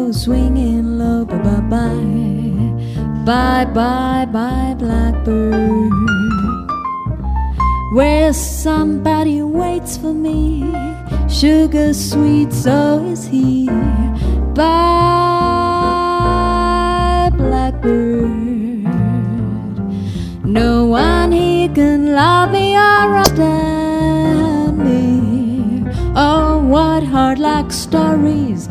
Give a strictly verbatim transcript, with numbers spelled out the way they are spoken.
go swinging low. Bye-bye, bye-bye, bye, blackbird. Where somebody waits for me, sugar sweet, so is he. Bye, blackbird. No one here can love me or understand me. Oh, what heart-like stories